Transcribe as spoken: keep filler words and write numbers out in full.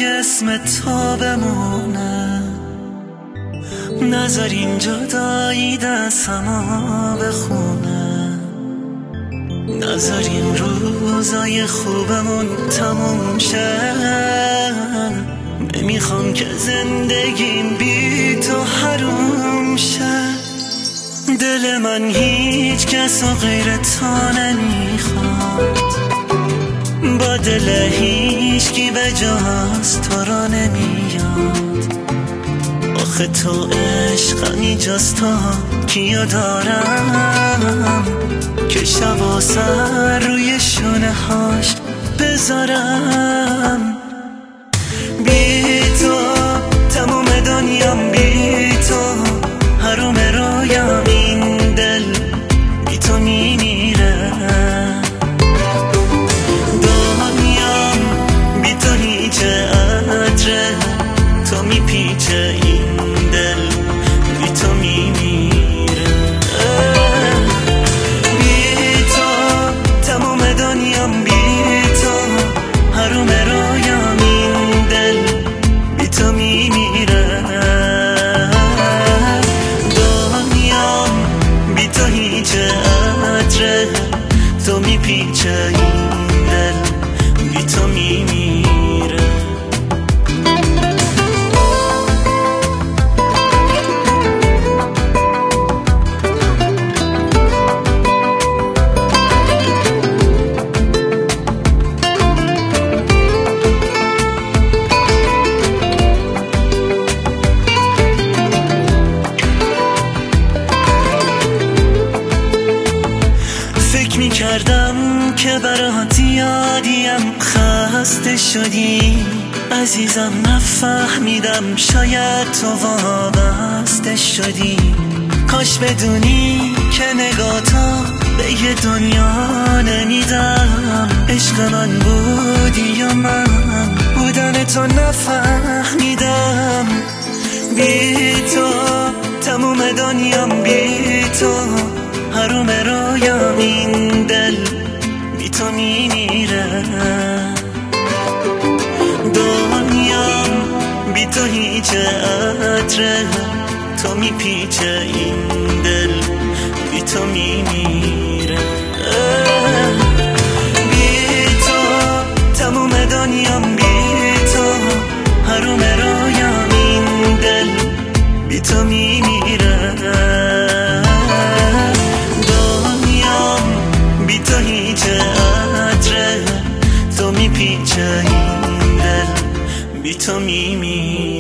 اسم تو بمونه، نذار این جدایی دستمو بخونه، نذار این روزای خوبمون تموم شه. نمیخوام که زندگیم بی تو حروم شه. دل من هیچ کس و غیر تو نمیخواد، با دل هیچ کی به جز تو را نمیاد. آخه تو عشقمی جز تو کیو دارم که شب و سر روی شونه هاش بذارم. بی تو تموم دنیام، بی تو حروم رویام، این دل بی تو میمیره. دنیام بی تو هیچ عطره، تو میپیچه این دل بی تو میمیره. بی تو تموم دنیام، بی تو حروم رویام، این دل بی تو میمیره. دنیام بی تو هیچ عطره، تو میپیچه این دل بی تو میمیره. میکردم که برات یادیم خسته شدی عزیزم، نفهمیدم شاید تو وابسته شدی. کاش بدونی که نگاهتو به یه دنیا نمیدم. عشق من بودی یا من بودن تو نفهمیدم. بی تو تموم دنیام، بی تو حروم رویام، این دل بی تو میمیره. دنیام بی تو هیچ عطره، تو میپیچه این دل بی تو میمیره. بی تو تموم دنیام، بی تو حروم رویام، این دل بی تو میمیره. بی تو هیچ عطره، تو میپیچه این دل بی تو میمیره.